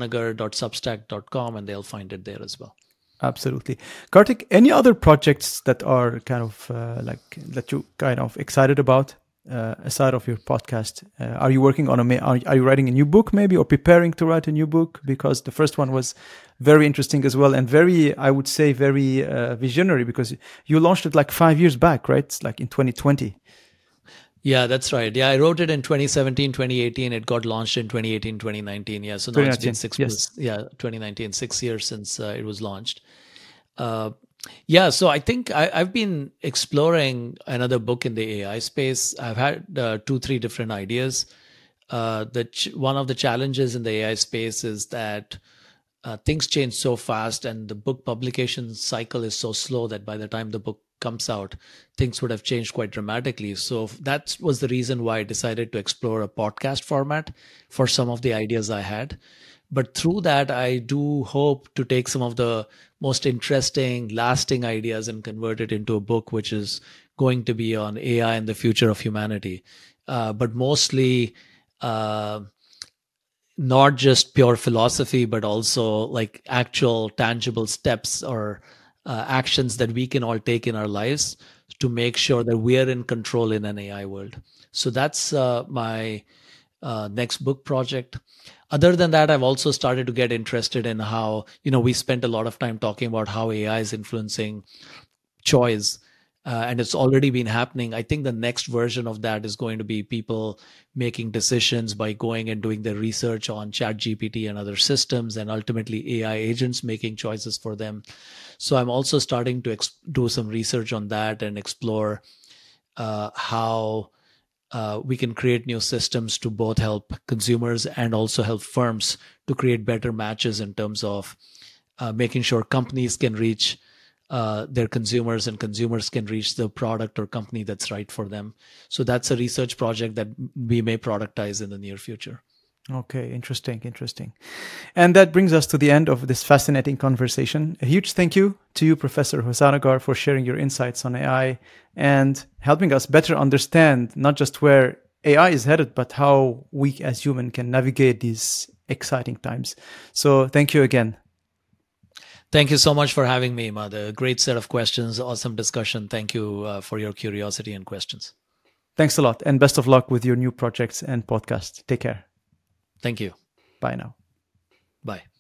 hosanagar.substack.com, and they'll find it there as well. Absolutely. Kartik, any other projects that are kind of that you kind of excited about aside of your podcast? Are you working on are you writing a new book maybe, or preparing to write a new book? Because the first one was very interesting as well, and very, I would say, very visionary, because you launched it like 5 years back, right? It's like in 2020. Yeah, that's right. Yeah, I wrote it in 2017, 2018. It got launched in 2018, 2019. Yeah, so now it's been 2019, 6 years since it was launched. Yeah, so I think I've been exploring another book in the AI space. I've had 2-3 different ideas. One of the challenges in the AI space is that things change so fast, and the book publication cycle is so slow that by the time the book comes out, things would have changed quite dramatically. So that was the reason why I decided to explore a podcast format for some of the ideas I had. But through that, I do hope to take some of the most interesting, lasting ideas and convert it into a book, which is going to be on AI and the future of humanity. But mostly not just pure philosophy, but also like actual tangible steps or actions that we can all take in our lives to make sure that we're in control in an AI world. So that's my next book project. Other than that, I've also started to get interested in how, we spent a lot of time talking about how AI is influencing choice. And it's already been happening. I think the next version of that is going to be people making decisions by going and doing their research on ChatGPT and other systems, and ultimately AI agents making choices for them. So I'm also starting to do some research on that and explore how we can create new systems to both help consumers and also help firms to create better matches in terms of making sure companies can reach their consumers and consumers can reach the product or company that's right for them. So that's a research project that we may productize in the near future. Okay, interesting. And that brings us to the end of this fascinating conversation. A huge thank you to you, Professor Hosanagar, for sharing your insights on AI and helping us better understand not just where AI is headed, but how we as humans can navigate these exciting times. So thank you again. Thank you so much for having me, Madhu. Great set of questions, awesome discussion. Thank you for your curiosity and questions. Thanks a lot, and best of luck with your new projects and podcast. Take care. Thank you. Bye now. Bye.